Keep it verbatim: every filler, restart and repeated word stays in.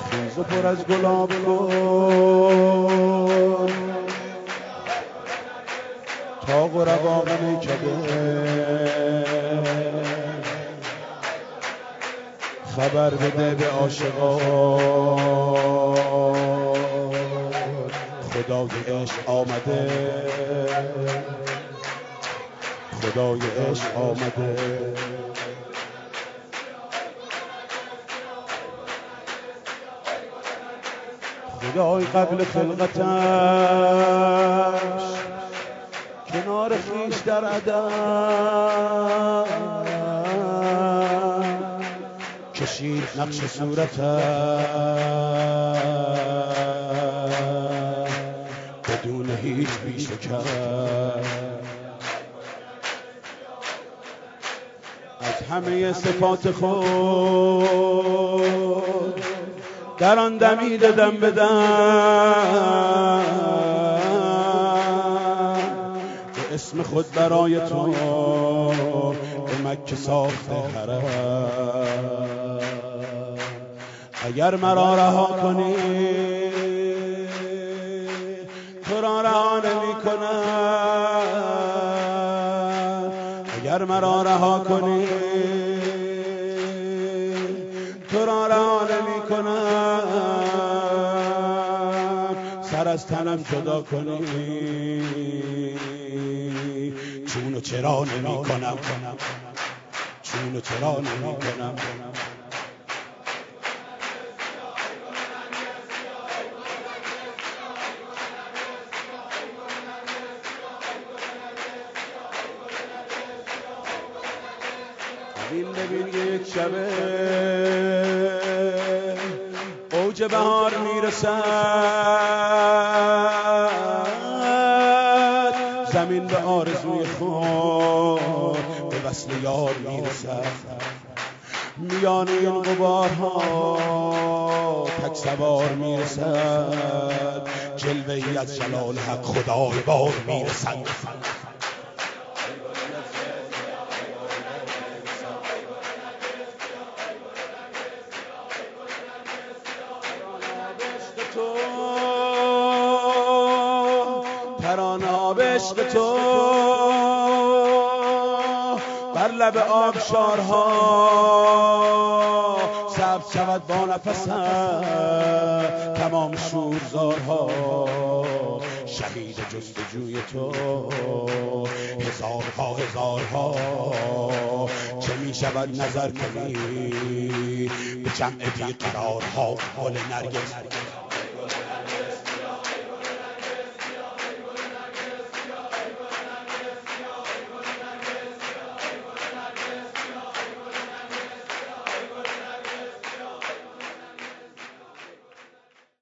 خیز و پر از گلاب کن تاق و رواق میکده خبر بده به عاشقان خدای عشق آمده خدای عشق آمده خدای قبل خلقتش کنار خیش در عدم کشید نقش صورتش بدون هیچ بیش و کم از همه صفات خود در آن دمیده دم بدم به اسم خود برای تو به مکه ساخته حرم اگر مرا رها کنی تو را رها نمی کنم اگر مرا رها کنی تو را رها نمی کنم سر از تنم جدا کنی چون و چرا نمی کنم چون و چرا نمی کنم ببین ببین یک شبه اوج بهار میرسد زمین به آرزوی خود به وصل یار میرسد میان این غبارها تک سوار میرسد جلوه ای از جلال حق خدای بار میرسد ترانه به عشق تو بر لب آبشارها سبز شود با نفسم تمام شورزارها شهید جستجوی تو هزارها هزارها چه می شود نظر کنی به جمع بیقرارها گل نرگس